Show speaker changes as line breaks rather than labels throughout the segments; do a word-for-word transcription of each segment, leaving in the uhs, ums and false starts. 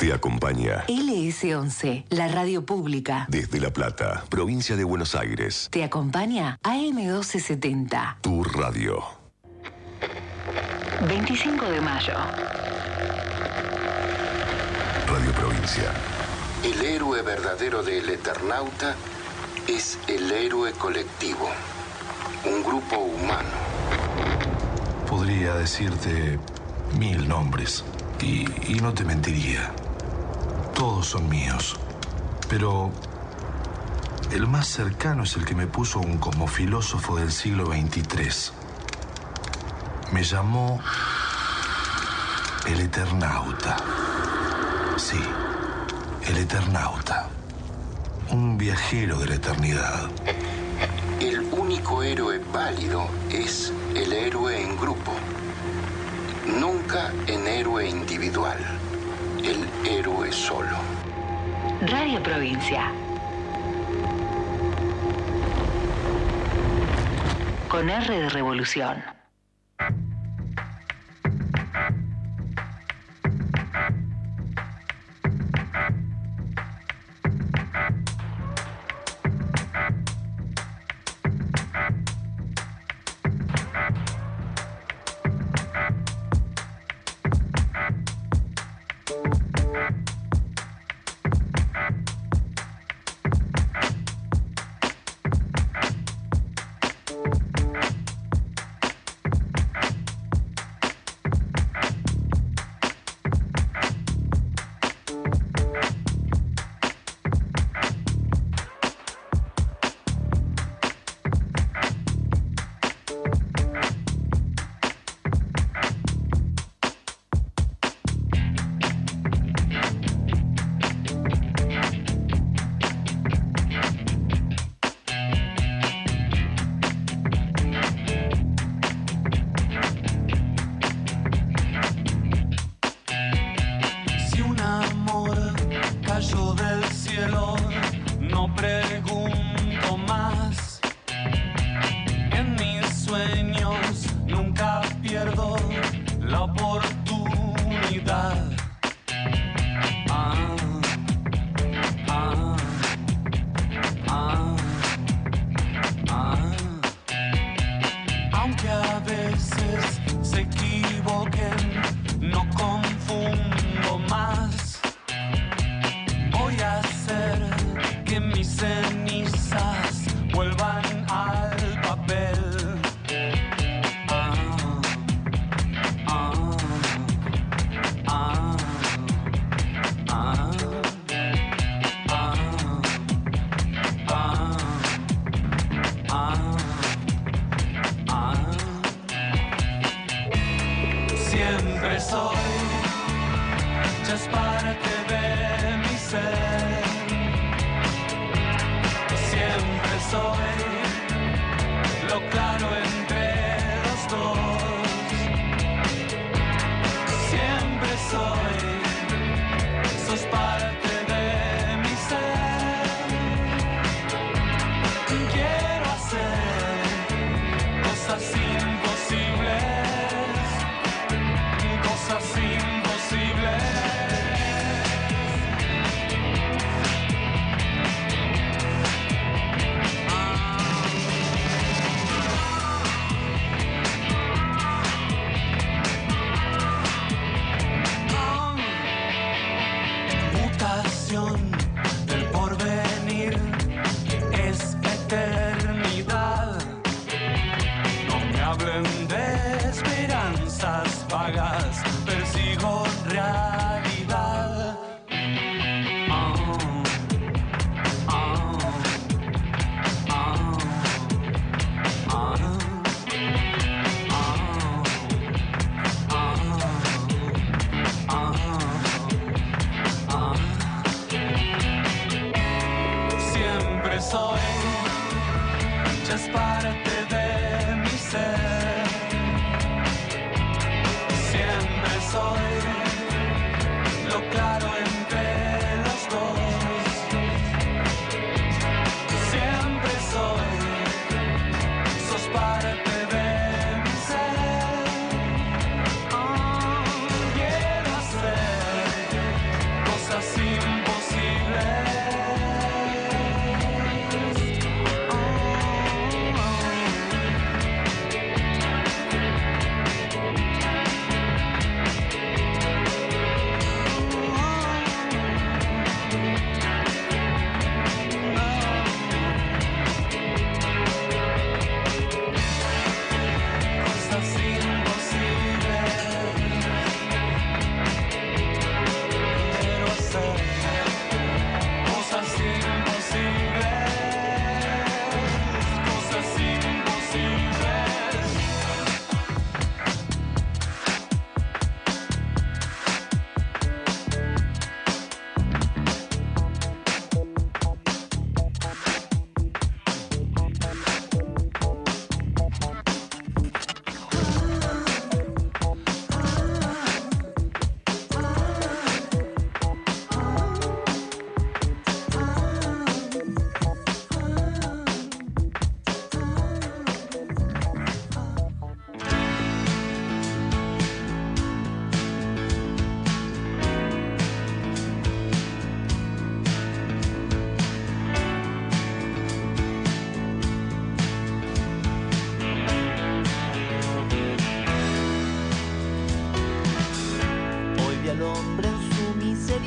te acompaña.
L S once, la radio pública.
Desde La Plata, provincia de Buenos Aires.
Te acompaña A M doce setenta.
Tu radio.
veinticinco de mayo.
Radio Provincia.
El héroe verdadero del Eternauta es el héroe colectivo, un grupo humano.
Podría decirte mil nombres y, y no te mentiría. Todos son míos, pero el más cercano es el que me puso un cosmofilósofo del siglo veintitrés. Me llamó el Eternauta. Sí, el Eternauta. Un viajero de la eternidad.
El único héroe válido es el héroe en grupo. Nunca en héroe individual. El héroe solo.
Radio Provincia. Con R de revolución.
Cosas imposibles.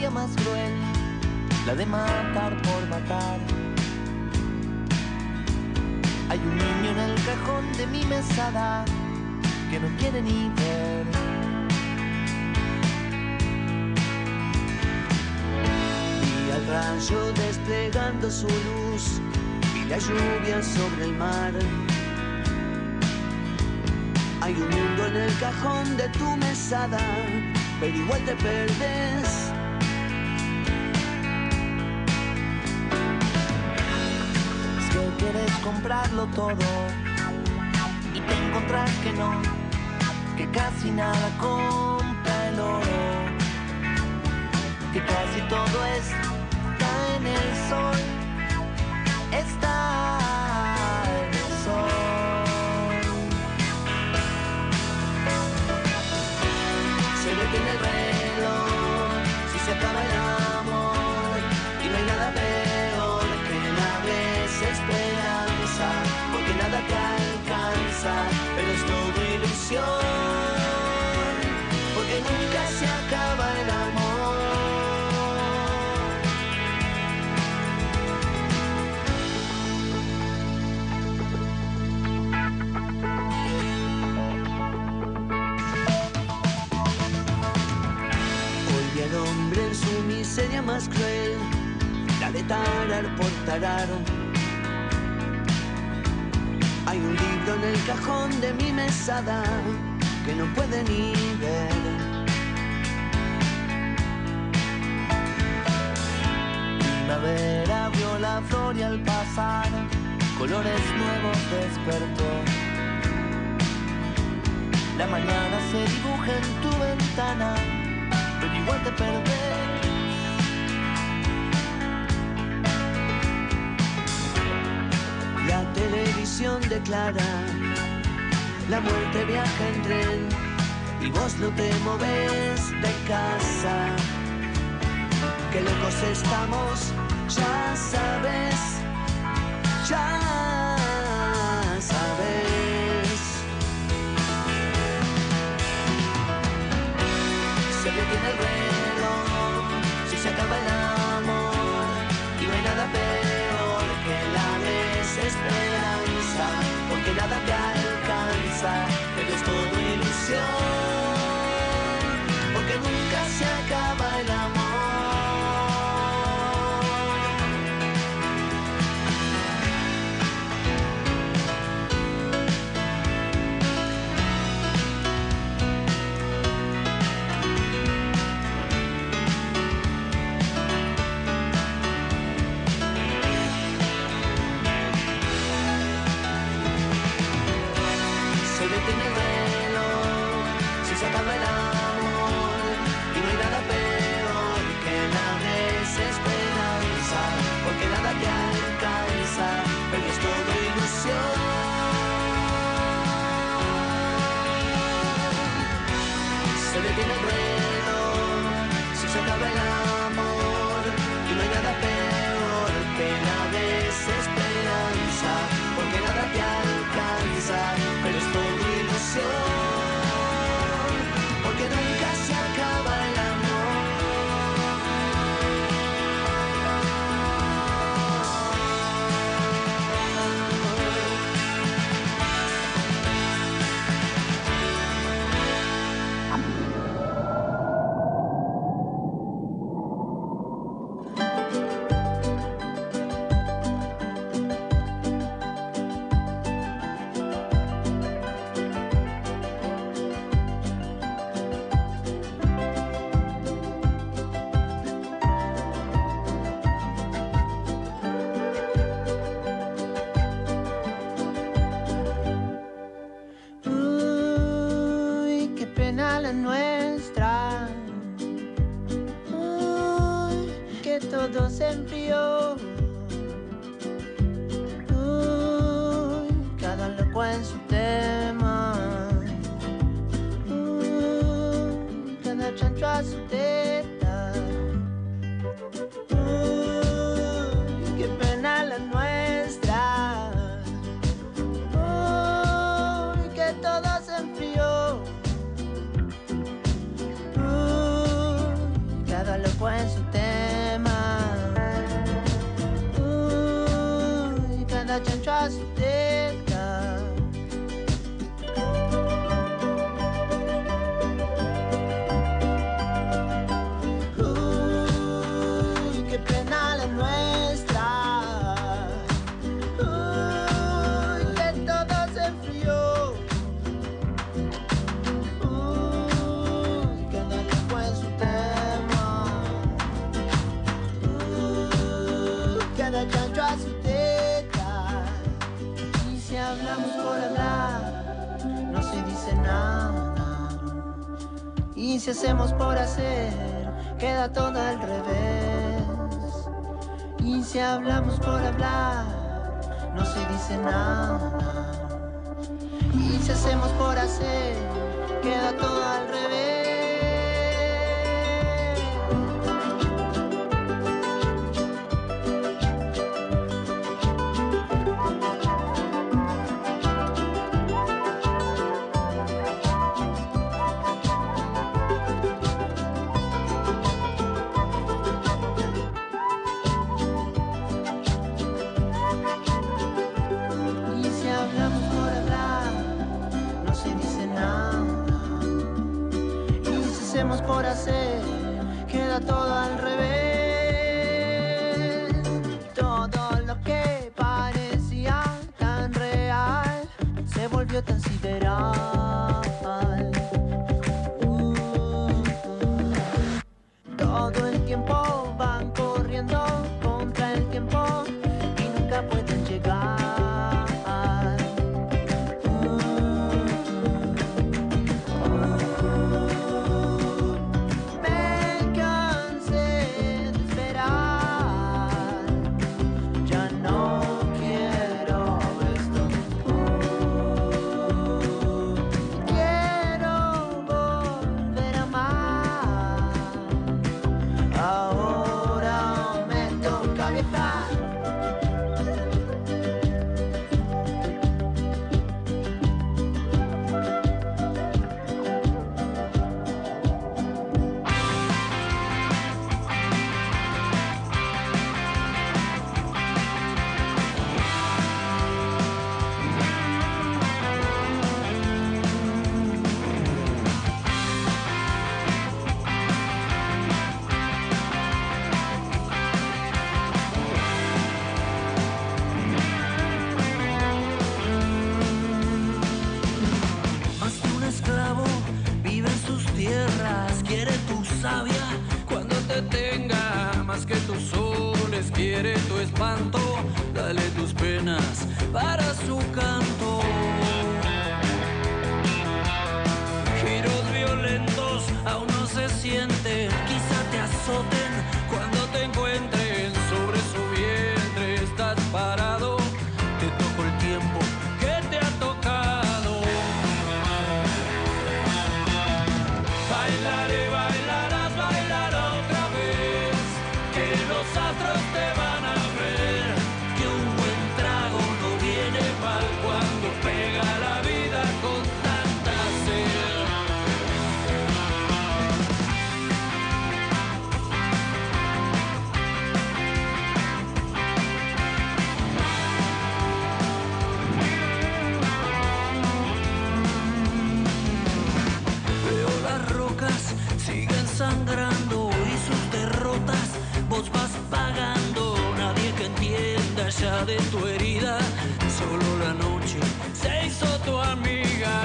miseria más cruel, la de matar por matar. Hay un niño en el cajón de mi mesada que no quiere ni ver. Vi al rayo desplegando su luz, vi la lluvia sobre el mar. Hay un mundo en el cajón de tu mesada, pero igual te perdés. Es que quieres comprarlo todo y te encontrás que no, que casi nada compra el oro, que casi todo está en el sol, está en el sol. Se detiene el reloj, si se acaba el amor, y no hay nada peor que la desesperanza, porque nada te alcanza, pero es todo ilusión, porque nunca se acaba el amor. Hoy vi al hombre en su miseria más cruel, la de tarar por tarar. Hay un libro en el cajón de mi mesada que no puede ni ver. Primavera abrió la flor y al pasar colores nuevos despertó. La mañana se dibuja en tu ventana, pero igual te perdés. La televisión declara, la muerte viaja en tren y vos no te moves de casa. Qué locos estamos, ya sabes, ya sabes. Se detiene el reloj, si se acaba el amor, y no hay nada peor que la desesperanza, porque nada te alcanza, pero es todo ilusión, porque nunca se acaba el amor. Se detiene el reloj, si se acaba el amor, y no hay nada peor que la desesperanza, porque nada te alcanza, pero es todo ilusión. Se detiene el reloj, si se acaba el amor, y no hay nada peor que la desesperanza, porque nada te alcanza, pero es todo ilusión, porque nunca se acaba el amor.
La nuestra, uy, que todo se enfrió, uy, cada loco en su tema, uy, cada chancho a su teta, uy, qué pena la nuestra, uy, que todo se enfrió. Cada loco lengua en su tema. Uy, cada chancho a su teta. Uy, qué pena la nuestra. Uy, que todo se enfrió. Uy, cada lengua en su tema. Uy, cada chancho a su teta. Y si hablamos por hablar, no se dice nada. Y si hacemos por hacer, queda todo al revés. Y si hablamos por hablar, no se dice nada. Y si hacemos por hacer, queda todo al revés. Y si hablamos por hablar, no se dice nada. Y si hacemos por hacer, queda todo al revés. Todo lo que parecía tan real se volvió tan sideral. Uh, todo el tiempo van corriendo contra el tiempo y nunca pueden llegar. Me cansé de esperar, ya no quiero esto. Quiero volver a amar. Ahora me toca viajar.
Más que un esclavo vive en sus tierras, quiere tu savia cuando te tenga, más que tus soles quiere tu espanto, dale tus penas para su canto. Giros violentos aún no se sienten, quizá te azoten cuando te encuentren sobre su vientre, estás parado, te tocó el tiempo que te ha tocado. Bailaré, bailarás, bailará otra vez, que los astros te van a ver, que un buen trago no viene mal cuando pega la vida con tanta sed. Veo las rocas siguen sangrando y sus derrotas vos vas pagando. Nadie que entienda ya de tu herida, solo la noche se hizo tu amiga.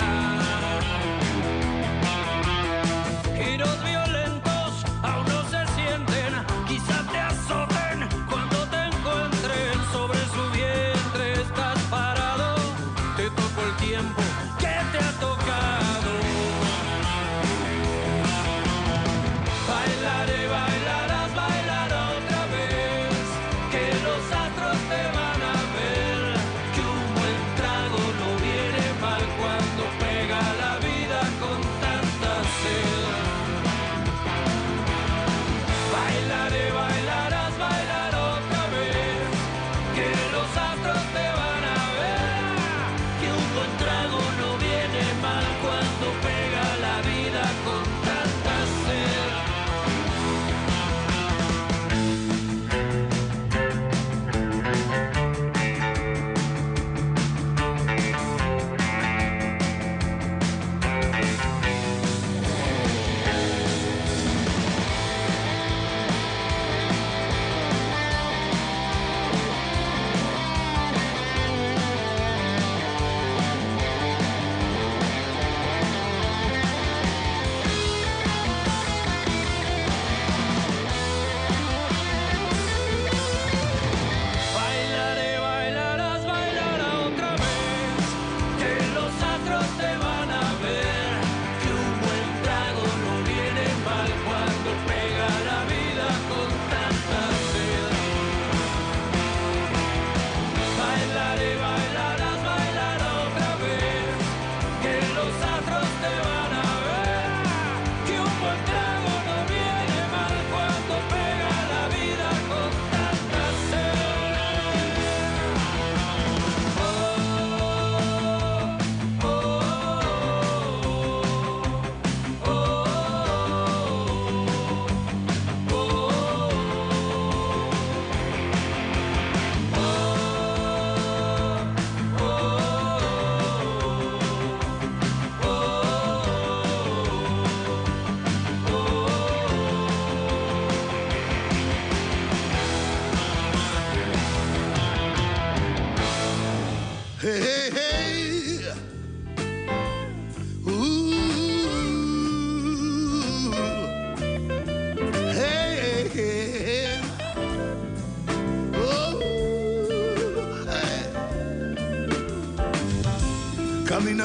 Giros violentos aún no se sienten, quizás te azoten cuando te encuentren sobre su vientre, estás parado, te tocó el tiempo que te ha tocado. Bailaré, bailarás, bailará otra vez, que los astros te van a ver.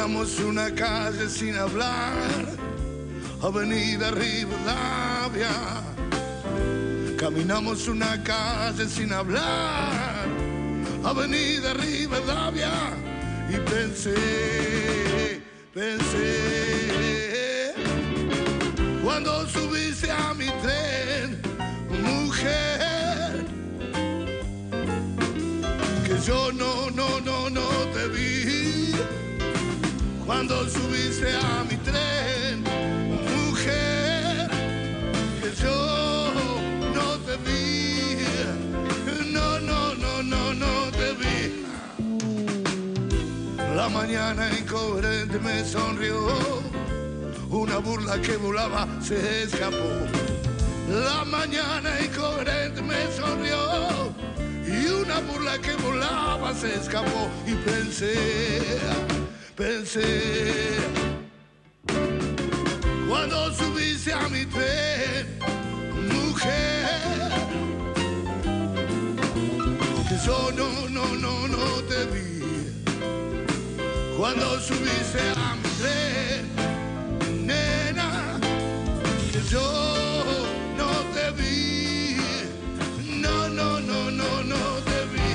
Caminamos una calle sin hablar, Avenida Rivadavia. Caminamos una calle sin hablar, Avenida Rivadavia. Y pensé, pensé, cuando subiste a mi tren, mujer, que yo no, no, no, no te vi. Cuando subiste a mi tren, mujer, que yo no te vi. No, no, no, no, no te vi. La mañana incoherente me sonrió, una burla que volaba se escapó. La mañana incoherente me sonrió y una burla que volaba se escapó. Y pensé, pensé, cuando subiste a mi tren, mujer, que yo no, no, no, no te vi. Cuando subiste a mi tren, nena, que yo no te vi. No, no, no, no, no te vi.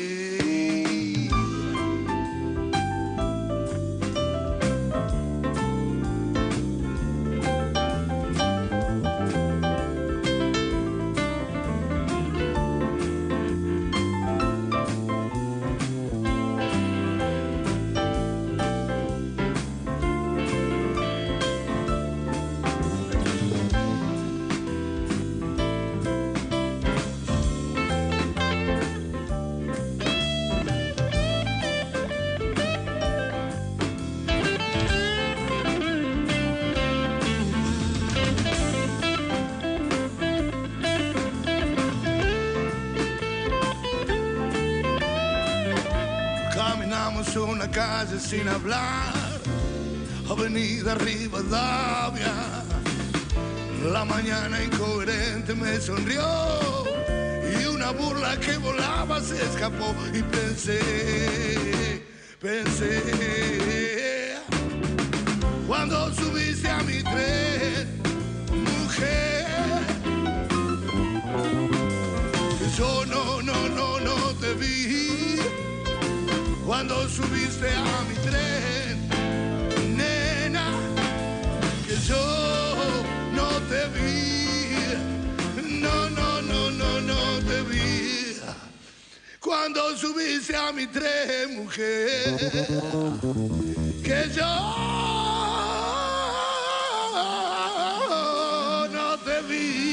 Una calle sin hablar, Avenida Rivadavia. La mañana incoherente me sonrió y una burla que volaba se escapó. Y pensé, pensé, cuando subiste a mi tren, mujer, que yo no, no, no, no te vi. Cuando subiste a mi tren, nena, que yo no te vi. No, no, no, no, no te vi. Cuando subiste a mi tren, mujer, que yo no te vi.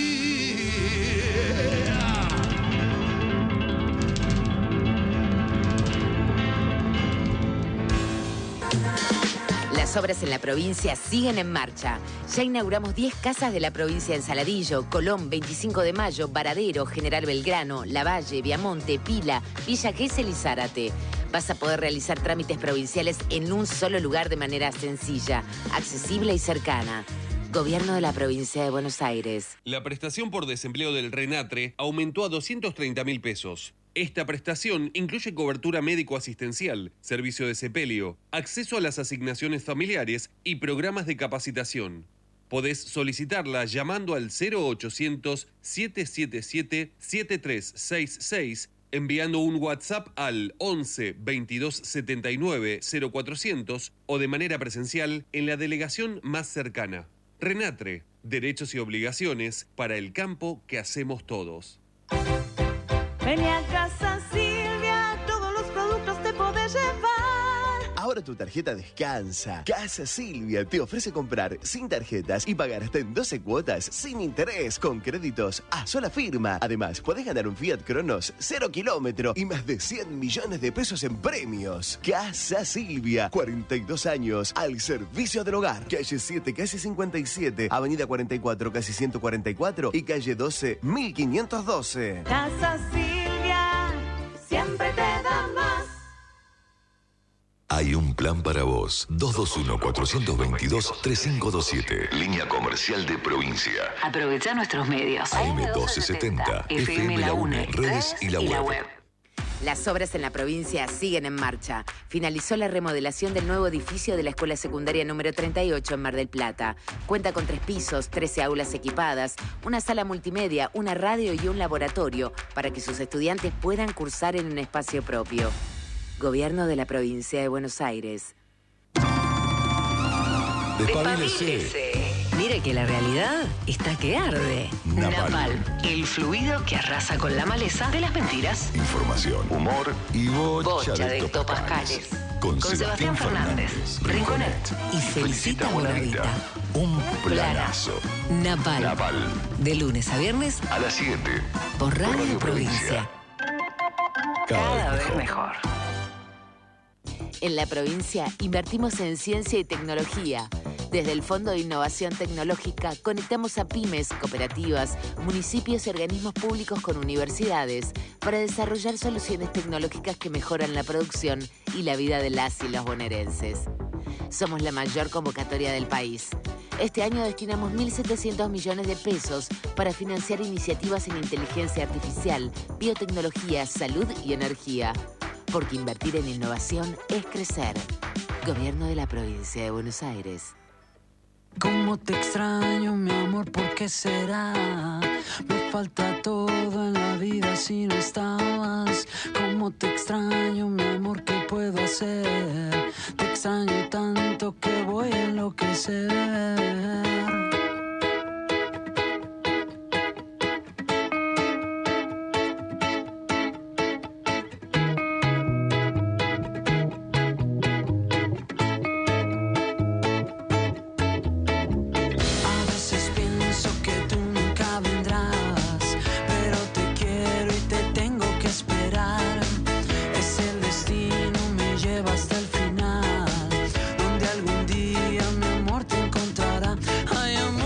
Las obras en la provincia siguen en marcha. Ya inauguramos diez casas de la provincia en Saladillo, Colón, veinticinco de mayo, Varadero, General Belgrano, Lavalle, Viamonte, Pila, Villa Gesell y Zárate. Vas a poder realizar trámites provinciales en un solo lugar de manera sencilla, accesible y cercana. Gobierno de la Provincia de Buenos Aires.
La prestación por desempleo del RENATRE aumentó a doscientos treinta mil pesos. Esta prestación incluye cobertura médico-asistencial, servicio de sepelio, acceso a las asignaciones familiares y programas de capacitación. Podés solicitarla llamando al cero ochocientos, siete siete siete, siete tres seis seis, enviando un WhatsApp al once, veintidós setenta y nueve, cero cuatrocientos o de manera presencial en la delegación más cercana. RENATRE, derechos y obligaciones para el campo que hacemos todos.
Ven a Casa Silvia, todos los productos te podés llevar.
Ahora tu tarjeta descansa. Casa Silvia te ofrece comprar sin tarjetas y pagar hasta en doce cuotas sin interés con créditos a sola firma. Además, podés ganar un Fiat Cronos cero kilómetro y más de cien millones de pesos en premios. Casa Silvia, cuarenta y dos años al servicio del hogar. Calle siete, casi cincuenta y siete, Avenida cuarenta y cuatro, casi ciento cuarenta y cuatro y calle doce, mil quinientos doce.
Casa Silvia, siempre te da más.
Hay un plan para vos. dos dos uno, cuatro dos dos, tres cinco dos siete. Línea comercial de provincia.
Aprovecha nuestros medios.
A M doce setenta, F M La UNE, redes y la web.
Las obras en la provincia siguen en marcha. Finalizó la remodelación del nuevo edificio de la Escuela Secundaria número treinta y ocho en Mar del Plata. Cuenta con tres pisos, trece aulas equipadas, una sala multimedia, una radio y un laboratorio para que sus estudiantes puedan cursar en un espacio propio. Gobierno de la Provincia de Buenos Aires.
Despabilese.
Mire que la realidad está que arde.
Napal.
Napal, el fluido que arrasa con la maleza de las mentiras.
Información, humor y bocha,
Bocha
de,
de
topascales.
topascales.
Con,
Con Sebastián Fernández, Rinconet
y Felicita Bonavita. Un planazo.
Napal.
Napal.
De lunes a viernes
A las siete.
por Radio,
Radio
Provincia.
Provincia.
Cada, vez mejor.
En la provincia invertimos en ciencia y tecnología. Desde el Fondo de Innovación Tecnológica conectamos a pymes, cooperativas, municipios y organismos públicos con universidades para desarrollar soluciones tecnológicas que mejoran la producción y la vida de las y los bonaerenses. Somos la mayor convocatoria del país. Este año destinamos mil setecientos millones de pesos para financiar iniciativas en inteligencia artificial, biotecnología, salud y energía. Porque invertir en innovación es crecer. Gobierno de la Provincia de Buenos Aires.
Cómo te extraño, mi amor, ¿por qué será? Me falta todo en la vida si no estabas. Cómo te extraño, mi amor, ¿qué puedo hacer? Te extraño tanto que voy a enloquecer. Hasta el final, donde algún día mi amor te encontrará. Ay, amor.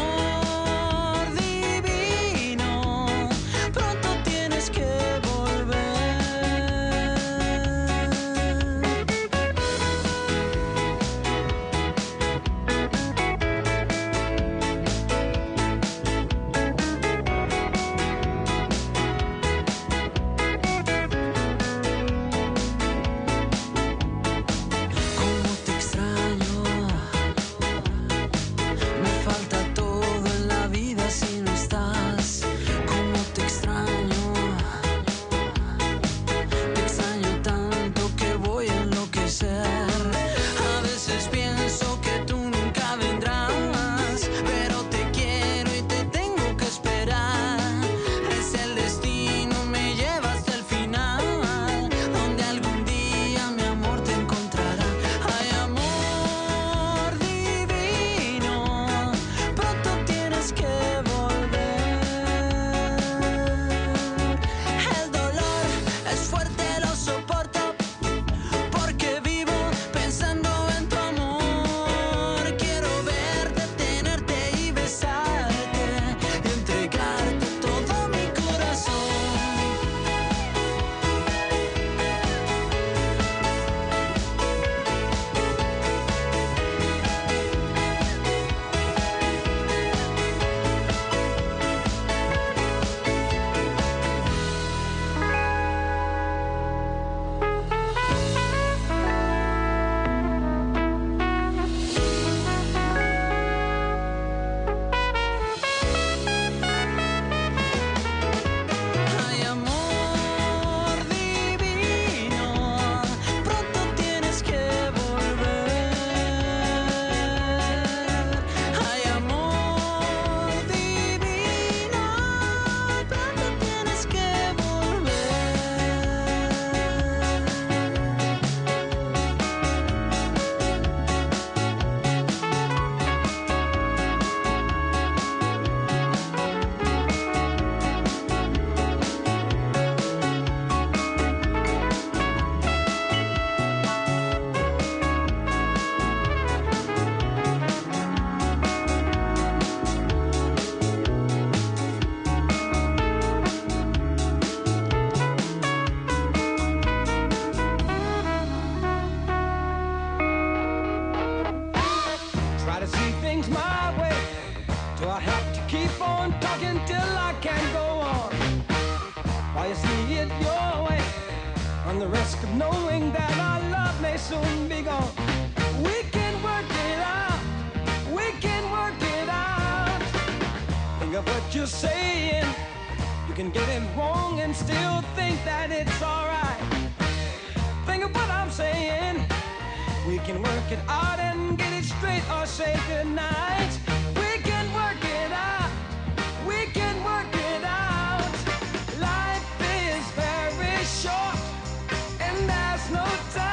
run the risk of knowing that our love may soon be gone. We can work it out, we can work it out. Think of what you're saying, you can get it wrong and still think that it's alright. Think of what I'm saying, we can work it out and get it straight or say goodnight. We can work it out, we can work it out. Life is very short and there's no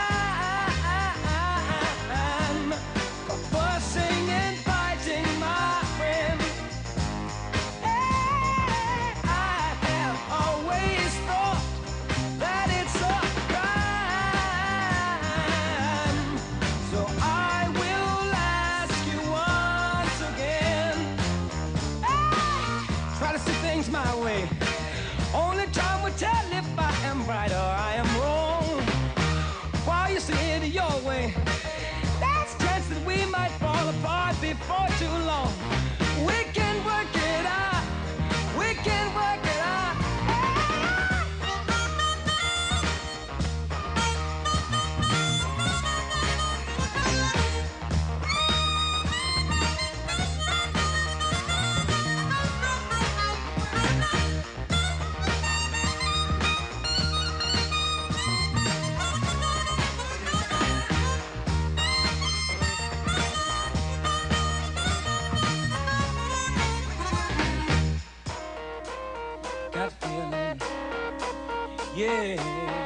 time for fussing and fighting, my friend. Hey, I have always thought that it's a crime, so I will ask you once again. Hey, try to see things my way. Only time will tell if I am right or I am wrong. While you see it your way, there's a chance that we might fall apart before too long. We can work it out, we can work it out. Got a feeling, yeah.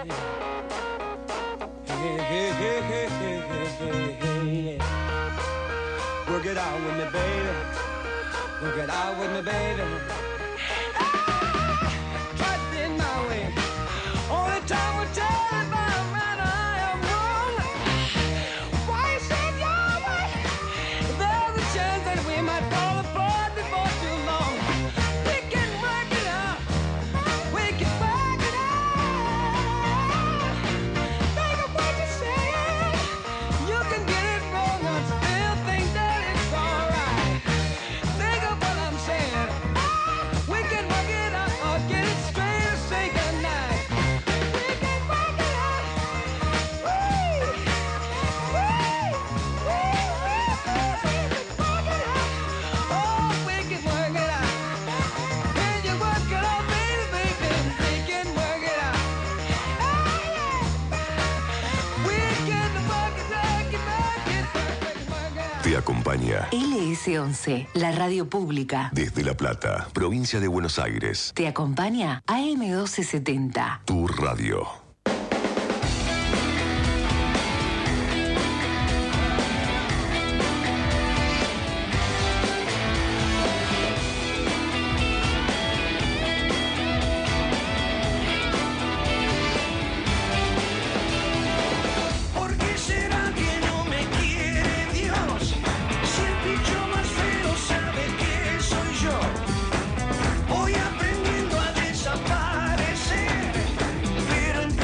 Hey, hey, hey, hey, hey, hey, hey, yeah. Work it out with me, baby. Work it out with me, baby. Ah, try to be my way. Only time will tell if I'm right or I am wrong. Why you say it your way? There's a chance that we might fall apart before too long. We can work it out. We can work it out. Think of what you're saying. You can get it wrong and still think that it's alright. Think of what I'm saying. We can work it out or get it straight or say goodnight. We can work it out. Woo! Woo! Woo! We can work it out. Oh, we can work it out. Can you work it out, baby, baby? We can work it out. Oh, yeah. We can work it, work it, work it, work it, work it out.
Te acompaña
L S once, la radio pública.
desde La Plata, provincia de Buenos Aires.
Te acompaña A M doce setenta.
Tu radio.
¿Por qué será que no me quiere Dios? Si el bicho más feo sabe que soy yo. Voy aprendiendo a desaparecer, pero en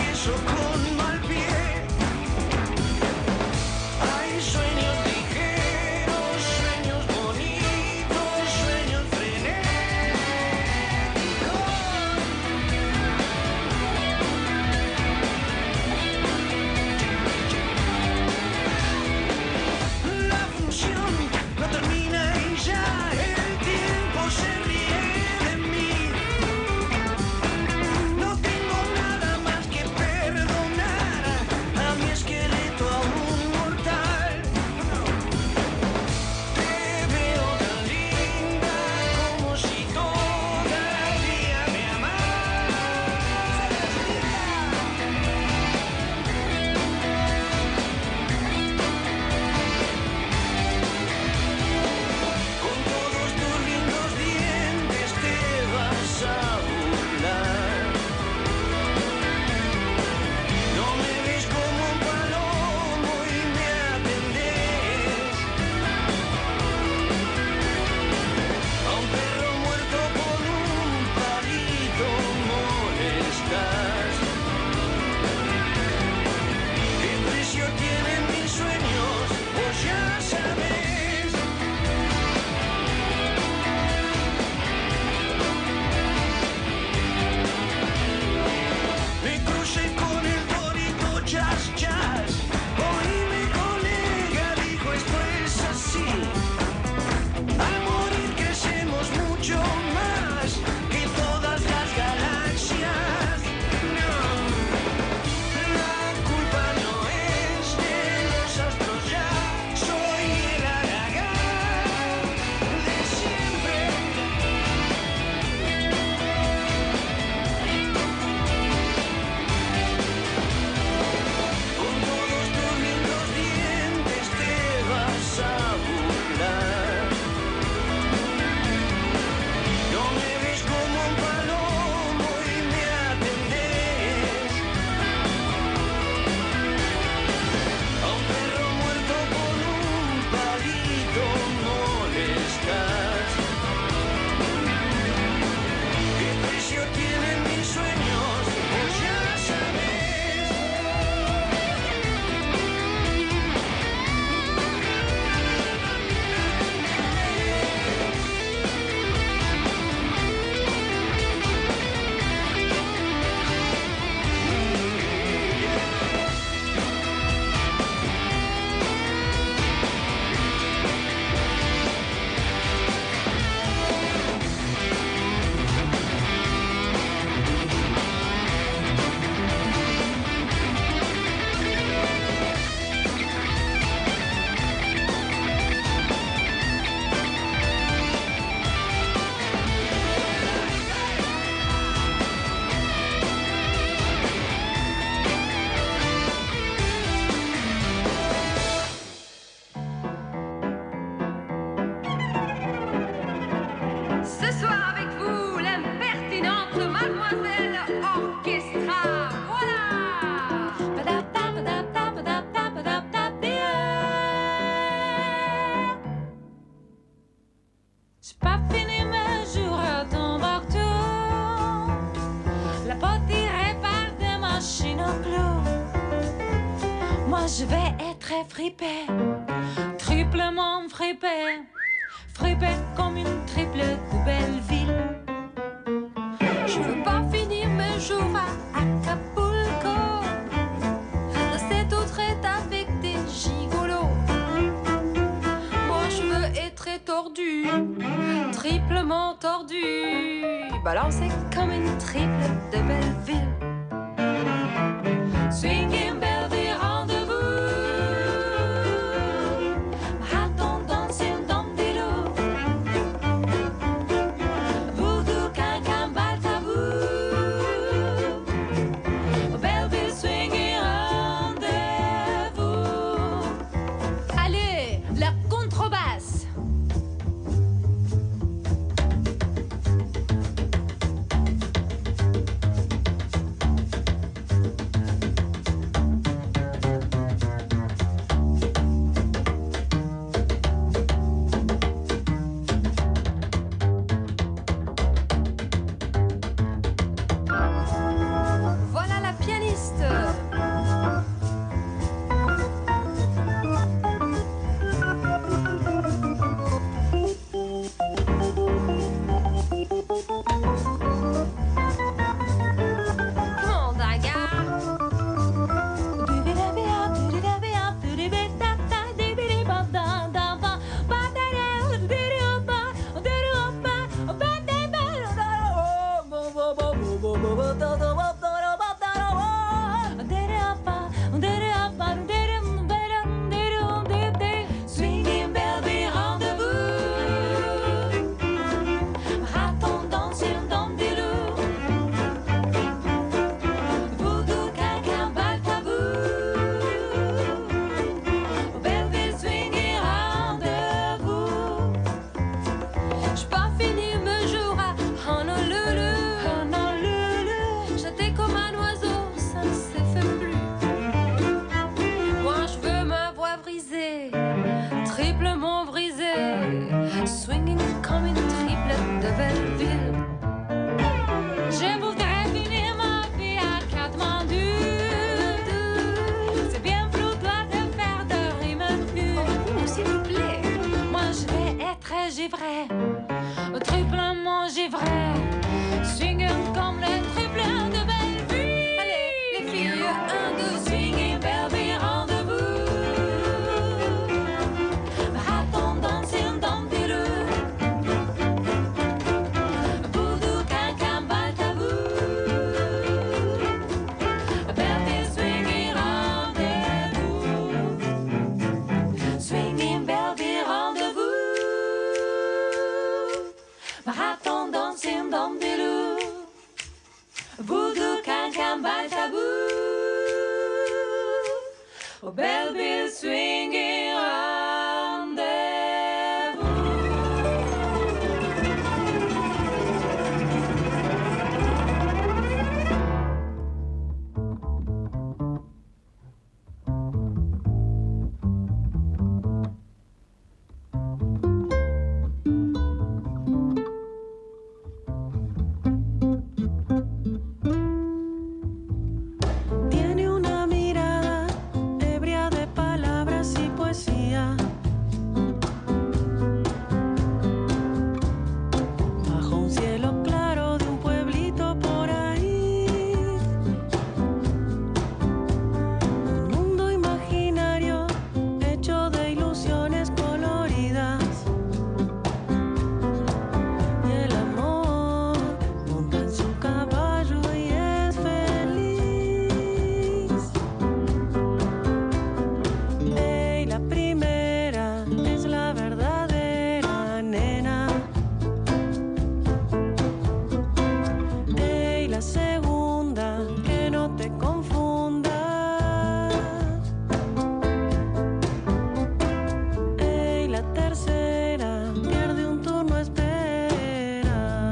je vais être fripée, triplement fripée, fripée comme une triple de belle ville. Je veux pas finir mes jours à Acapulco, rester toute traite avec des gigolos. Moi je veux être tordue, triplement tordue, balancée comme une triple de belle ville. Swinging Belleville, rendez-vous. Marathon, dancing dans des lots. Voodoo, cancan, baltabou. Belleville, swinging, rendez-vous. Allez, la contrebasse. Voilà la pianiste. Mondaga. Swinging Belleville, rendez-vous. Marathon, dancing dans des lots. Voodoo, cancan, baltabou. Belleville, swinging, rendez-vous. J'peux pas finir mes jours à Honolulu, Honolulu. J'étais comme un oiseau, ça ne se fait plus. Moi je veux ma voix brisée, triplement brisée, swinging comme une triplette de Belleville. Je voudrais finir ma vie à Katmandou. C'est bien pour toi de faire de rimes pures. Oh, s'il vous plaît. Moi je vais être givrée, triplement givrée, swinging comme les triplets de Belleville. Allez, les filles, un, deux, swinging Belleville, rendez-vous. Marathon, dancing dans des lots. Voodoo, cancan, baltabou. Belleville, swinging, rendez-vous. Swinging Belleville, rendez-vous. Marathon, dancing dans des lots. Voodoo, cancan, baltabou. Oh, Belleville, swinging, rendez-vous.
Tiene una mirada ebria de palabras y poesía. Bajo un cielo claro de un pueblito por ahí. Un mundo imaginario hecho de ilusiones coloridas. Y el amor monta en su caballo y es feliz. Ey, la primera es la verdadera nena. Ey, la segunda, que no te confundas. Ey, la tercera, pierde un turno, espera.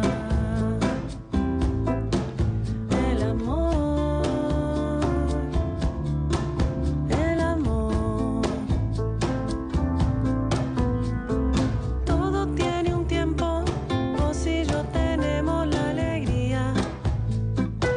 El amor, el amor. Todo tiene un tiempo, vos y yo tenemos la alegría.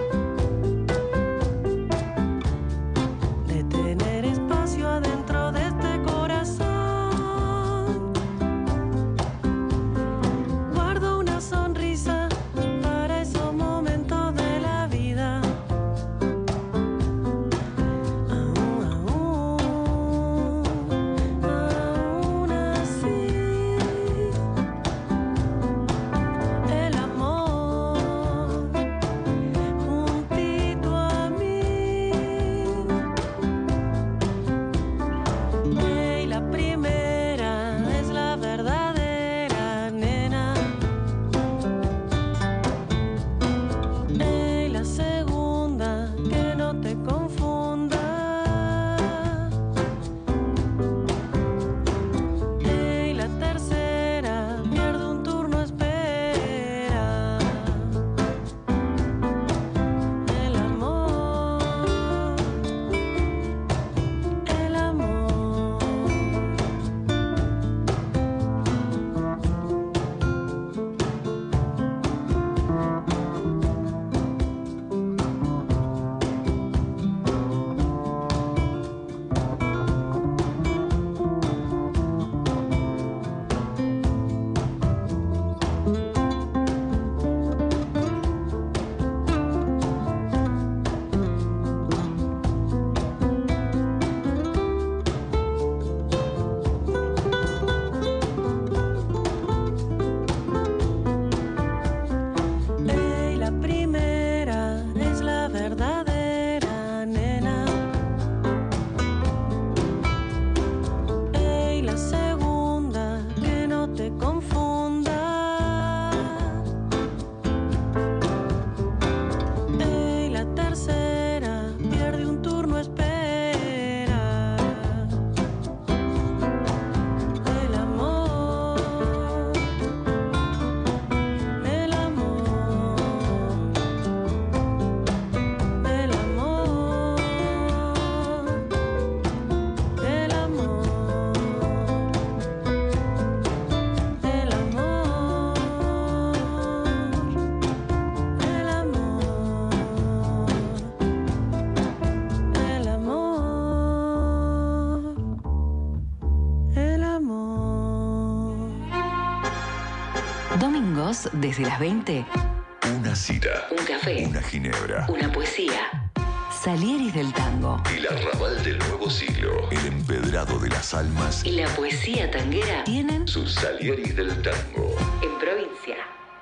vos, desde las veinte,
Una cita.
un café,
Una ginebra.
una poesía. Salieris del tango.
El arrabal del nuevo siglo. El empedrado de las almas.
Y la poesía tanguera tienen
Sus Salieris del tango.
en provincia.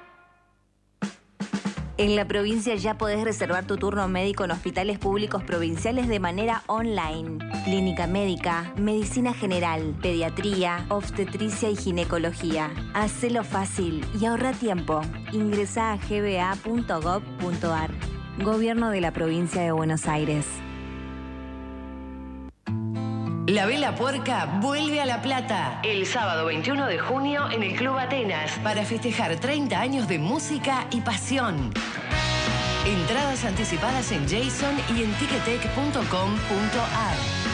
En la provincia ya podés reservar tu turno médico en hospitales públicos provinciales de manera online. Clínica médica, medicina general, pediatría, obstetricia y ginecología. Hacelo fácil y ahorra tiempo. Ingresá a g b a punto gov punto a r. Gobierno de la Provincia de Buenos Aires.
La Vela Puerca vuelve a La Plata el sábado veintiuno de junio en el Club Atenas para festejar treinta años de música y pasión. Entradas anticipadas en Jason y en ticketek punto com punto a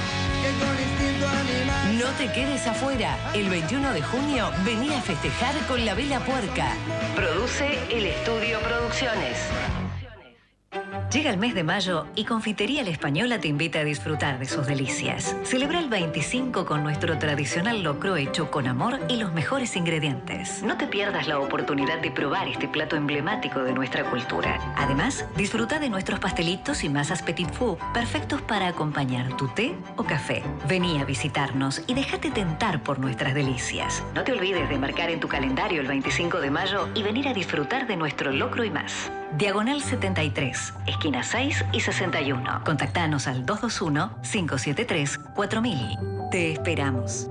r. No te quedes afuera. El veintiuno de junio vení a festejar con La Vela Puerca. Produce El Estudio Producciones.
Llega el mes de mayo y Confitería La Española te invita a disfrutar de sus delicias. Celebra el veinticinco con nuestro tradicional locro hecho con amor y los mejores ingredientes. No te pierdas la oportunidad de probar este plato emblemático de nuestra cultura. Además, disfruta de nuestros pastelitos y masas petit four, perfectos para acompañar tu té o café. Vení a visitarnos y déjate tentar por nuestras delicias. No te olvides de marcar en tu calendario el veinticinco de mayo y venir a disfrutar de nuestro locro y más. Diagonal setenta y tres, esquina seis y sesenta y uno. Contactanos al dos dos uno, cinco siete tres, cuatro mil. Te esperamos.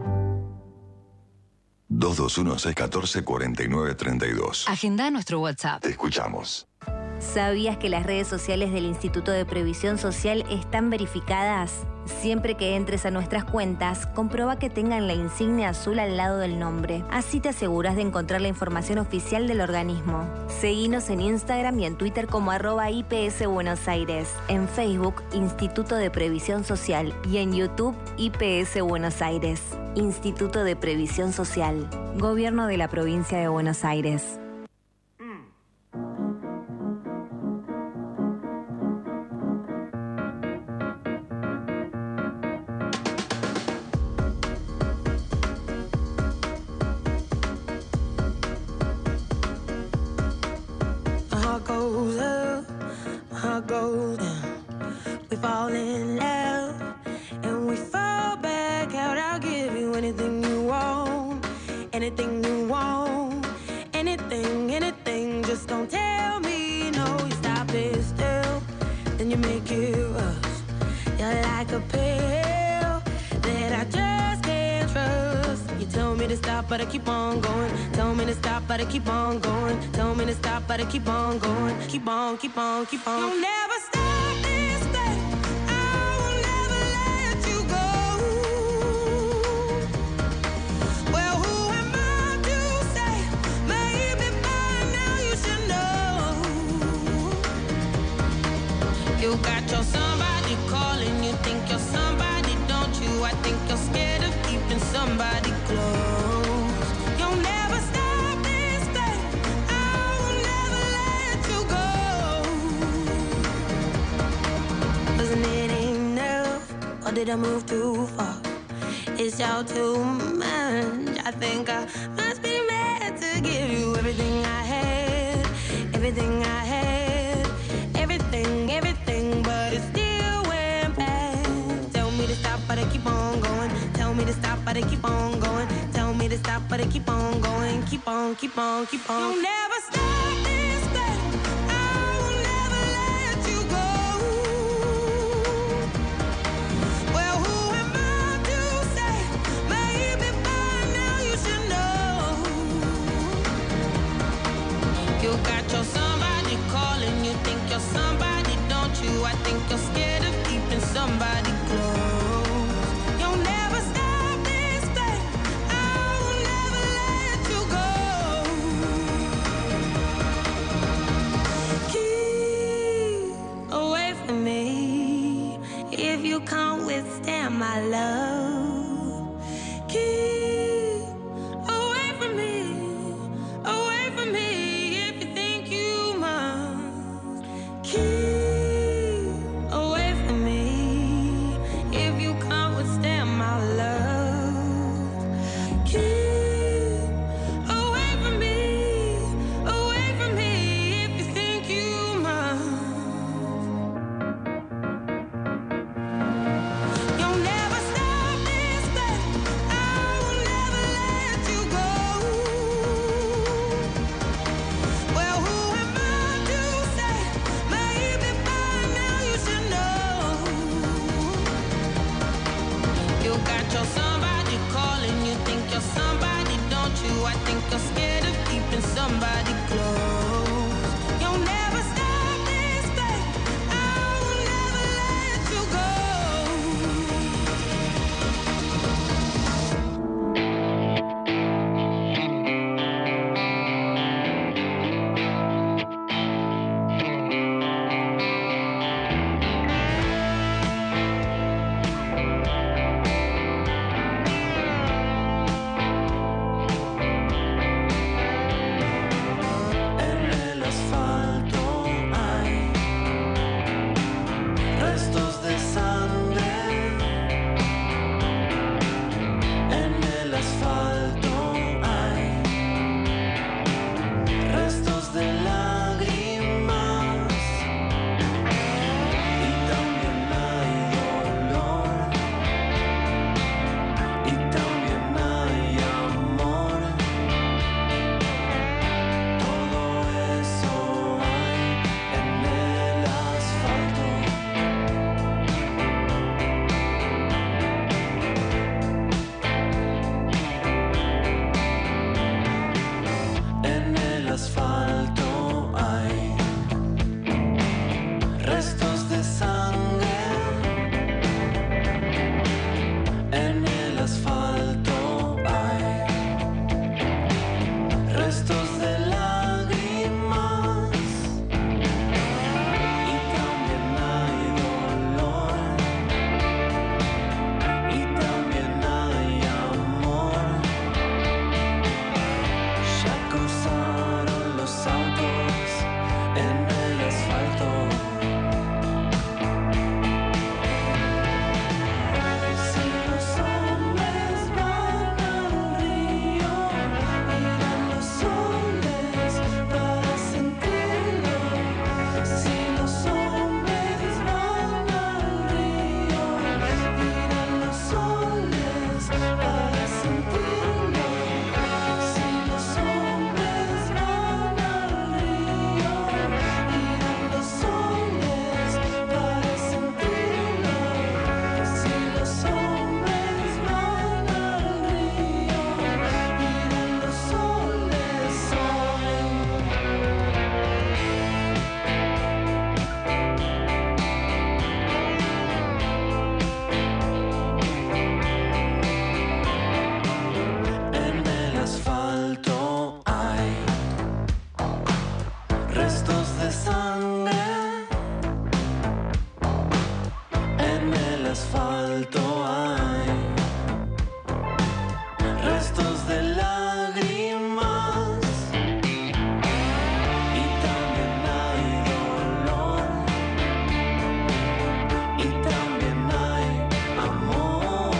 dos dos uno, seis uno cuatro, cuatro nueve tres dos.
Agenda nuestro WhatsApp.
Te escuchamos.
¿Sabías que las redes sociales del Instituto de Previsión Social están verificadas? Siempre que entres a nuestras cuentas, comprueba que tengan la insignia azul al lado del nombre. Así te aseguras de encontrar la información oficial del organismo. Seguinos en Instagram y en Twitter como arroba I P S Buenos Aires, en Facebook Instituto de Previsión Social y en YouTube I P S Buenos Aires. Instituto de Previsión Social, Gobierno de la Provincia de Buenos Aires.
Goes up, my heart goes down. We fall in love and we fall back out. I'll give you anything you want, anything you want, anything, anything. Just don't tell me no. You stop it still, then you make it rush. You're like a pill that I just can't trust. You tell me to stop, but I keep on going. Tell me to stop, but I keep on going. Tell me to stop, but I keep on going. Keep on, keep on, keep on. You'll never stop this thing. I will never let you go. Well, who am I to say? Maybe by now you should know. You got your somebody calling. You think you're somebody, don't you? I think you're scared of keeping somebody close. You'll never stop this thing. I will never let you go. Wasn't it enough, or did I move too far? It's all too much. I think I must be mad to give you everything I had, everything I had, everything, everything, but it still went bad. Tell me to stop, but I keep on going. Tell me to stop, but I keep on going. Tell me to stop, but I keep on going. Keep on, keep on, keep on. You'll never stop this thing. I will never let you go. Well, who am I to say? Maybe by now you should know. You got your somebody calling. You think you're somebody, don't you? I think you're scared of keeping somebody close. You'll never stop this thing. I will never let you go. Keep away from me if you can't withstand my love. Keep away from me, away from me if you think you must. Keep away from me if you can't withstand my love. Keep away from me, away
asfalto hay restos de lágrimas y también hay dolor y también hay amor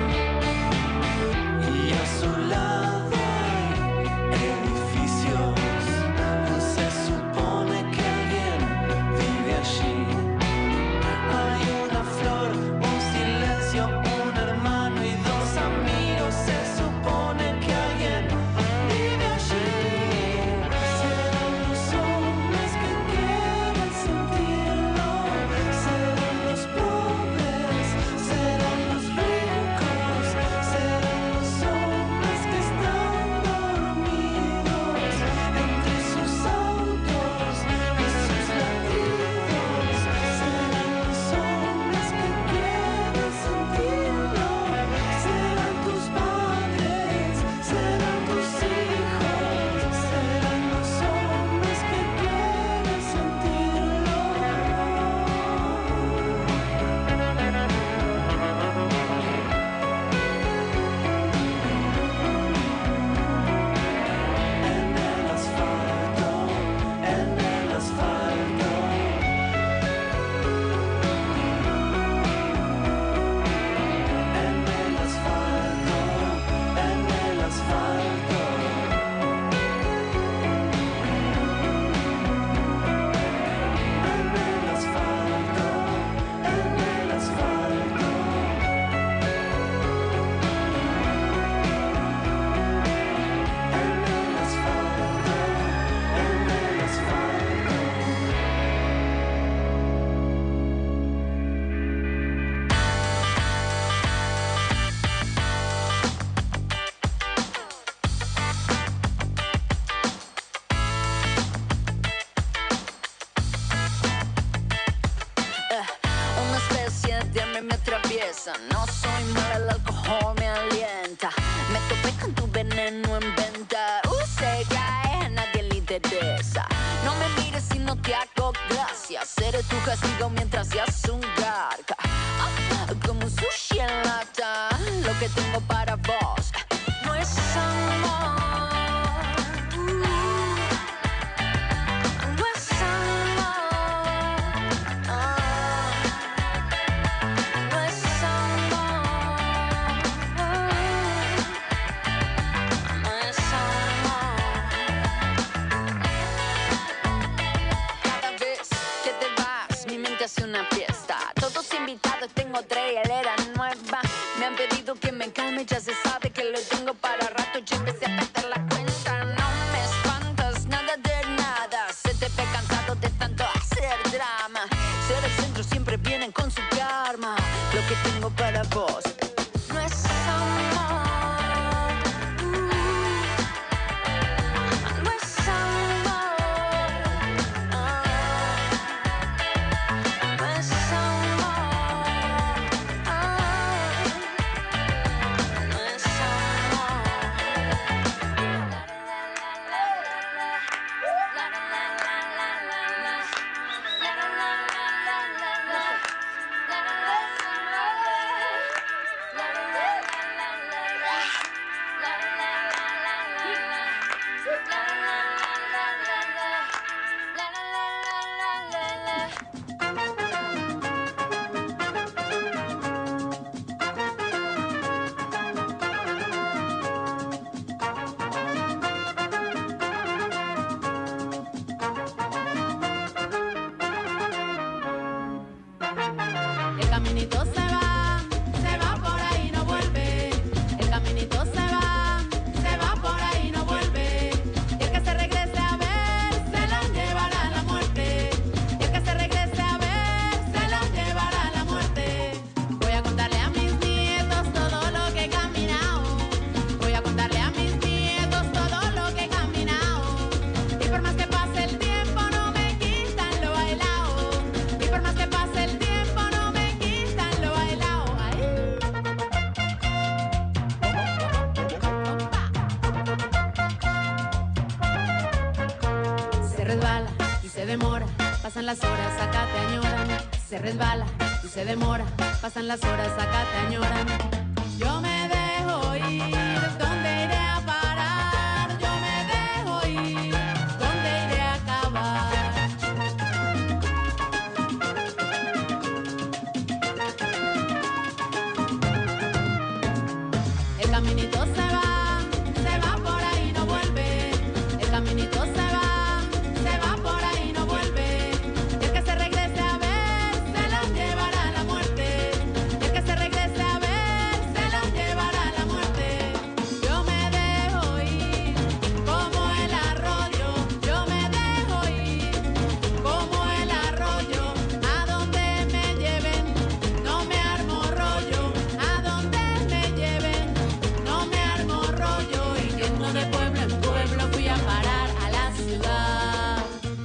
y a su lado hay edificios. Se supone que alguien vive allí. Hay una flor, un silencio, un hermano y dos amigos. Se supone que alguien vive allí. Serán los hombres que quieren sentirlo. Serán los pobres, serán los ricos. Serán los hombres que están dormidos entre sus autos y sus latidos. Serán los hombres que quieren sentirlo. Serán tus padres, serán tus hijos. Serán los hombres que quieren sentirlo. En el asfalto, en el asfalto. En el asfalto, en el asfalto. En el asfalto, en el asfalto. En el asfalto, en el asfalto.
Una especie de hambre me atraviesa. No soy mala, el alcohol me alienta. Me topé con tu veneno en venta. Uh, se cae, a nadie le interesa. No me mires si no te hago gracia. Seré tu castigo mientras seas un garca. Ah, como un sushi en lata. Lo que tengo para vos no es amor. No es amor. Ah. No es amor, no es amor. Cada vez que te vas, mi mente hace una fiesta. Todos invitados, tengo tres y era nueva. Me han pedido que me calme, ya se sabe que lo tengo para rato. Ya empecé a perder la cuenta, no me espantas, nada de nada. Se te ve cansado de tanto hacer drama. Ser el centro siempre vienen con su karma. Lo que tengo para vos no es amor. No es amor. Ah. No es amor. Ah. No es amor. El caminito se va, se va por ahí, no vuelve. El caminito se va, se va por ahí, no vuelve. Y el que se regrese a ver, se lo llevará la muerte. Y el que se regrese a ver, se lo llevará la muerte. Voy a contarle a mis nietos todo lo que he caminado. Voy a contarle a mis nietos todo lo que he caminado. Y por más que pase el tiempo, no me quitan lo bailado. Y por más que pase el tiempo, no me quitan lo bailado. Ay. Se resbala y se demora. Pasan las horas, acá te añoran. Se resbala y se demora. Pasan las horas, acá te añoran. Yo me dejo ir, ¿dónde iré a parar? Yo me dejo ir, ¿dónde iré a acabar? El caminito se va, se va por ahí, no vuelve. El caminito se va, se va por ahí, no vuelve. Y el que se regrese a ver, se lo llevará la muerte. Y el que se regrese a ver, se lo llevará la muerte. Yo me dejo ir, como el arroyo. Yo me dejo ir, como el arroyo. A donde me lleven, no me armo rollo. A donde me lleven, no me armo rollo. Y yendo de pueblo en pueblo fui a parar a la ciudad.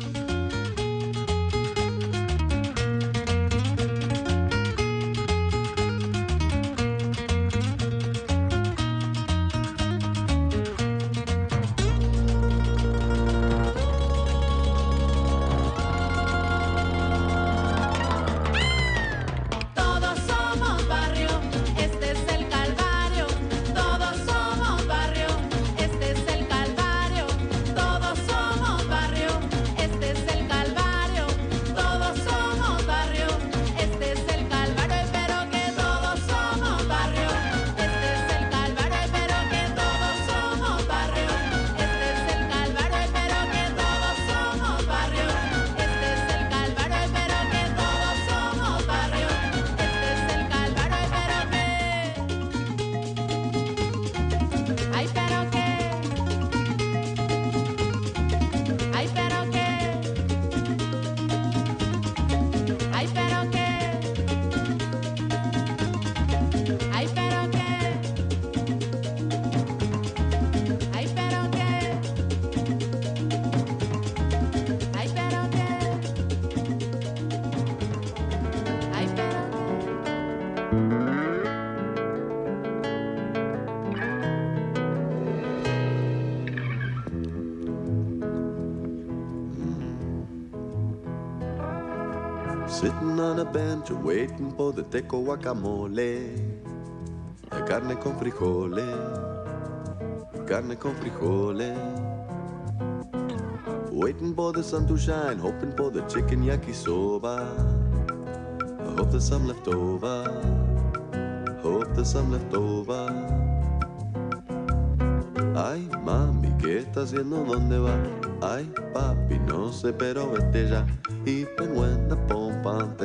Todos somos barrio, este es el calvario. Todos somos barrio, este es el calvario. Todos somos barrio, este es el calvario. Todos somos barrio, este es el calvario. Espero que todos somos barrio, este es el calvario. Espero que todos somos barrio, este es el calvario. Espero que todos somos barrio, este es el calvario. Espero que todos somos barrio, este es el calvario. Espero que ay, pero que ay, pero que ay, pero que ay, pero que ay, pero que ay, pero que ay, pero
Sitting on a bench waiting for the teco guacamole. La carne con frijoles, carne con frijoles. Waiting for the sun to shine, hoping for the chicken yakisoba. I hope there's some left over, hope there's some left over. Ay, mami, ¿qué está haciendo? ¿Dónde va? Ay, papi, no sé, pero vete ya. Even when the pompa